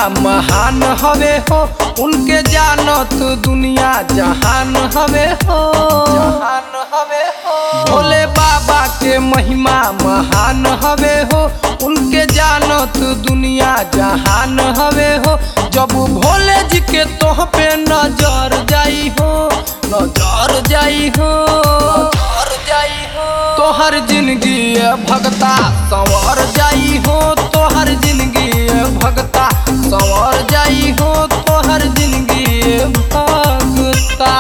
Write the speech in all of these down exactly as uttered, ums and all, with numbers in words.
महान हवे हो, उनके जानत दुनिया जहान हवे हो, जहान हवे हो। भोले बाबा के महिमा महान हवे हो, उनके जानत दुनिया जहान हवे हो। जब भोले जी के तोह पे नजर जाई हो, नजर जाई हो, नजर जाई हो। तोहर जिंदगी भगता संवर जाई हो, तोहर जिंदगी भगता संवर जाई हो, तोहर जिंदगी भगता।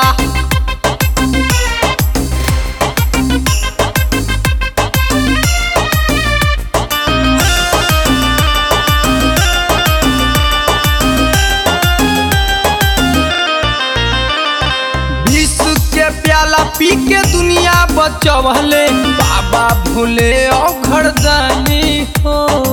प्याला पी के दुनिया बचवले बाबा भोले औघड़दानी हो।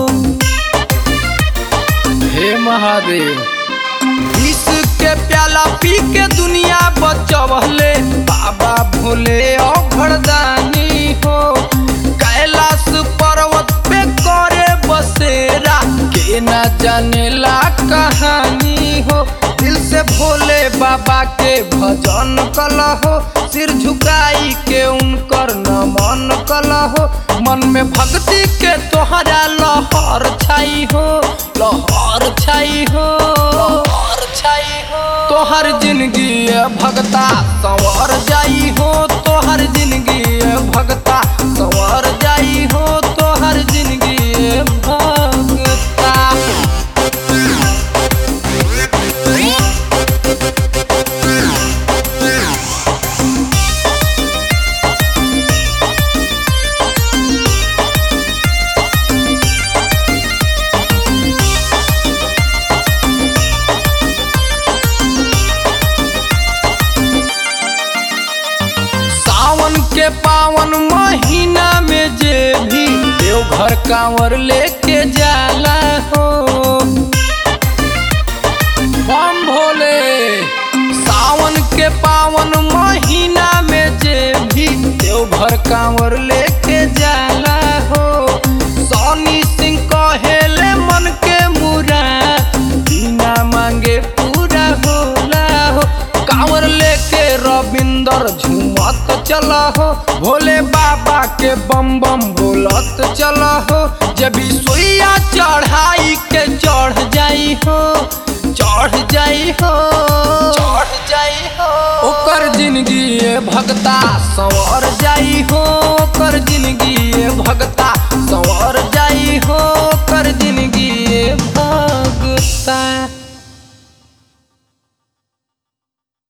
हे महादेव, विष के प्याला पी के दुनिया बचवले बाबा भोले औघड़दानी हो। कैलाश पर्वत पे करे बसेरा, के न जानेला कहानी हो। दिल से भोले बाबा के भजन कलहो, सिर झुकाई के उनकर नमन कलहो। मन में भक्ति के तोहरा लहर छाई हो, लहर छाई हो, लहर छाई हो। तोहर जिंदगी भगता संवर जाई हो, तोहर जिंदगी भगता संवर जाई हो, तोहर जिंदगी भगता। के पावन महीना में जे भी देवघर कांवर लेके जाला हो। बम भोले। सावन के पावन महीना में जे भी देवघर कांवर लेके जाला हो। सोनी सिंह कहेले मन के मुराद, बिना मांगे पूरा होला हो। कांवर लेके रविंदर झूमत चला हो, भोले बाबा के बम बम बोलत चला हो। जब सोइया चढ़ाई के चढ़ जाई हो, चढ़ जाई हो, चढ़ जाई हो। ओकर जिंदगी भगता संवर जाई हो, ओकर जिंदगी भगता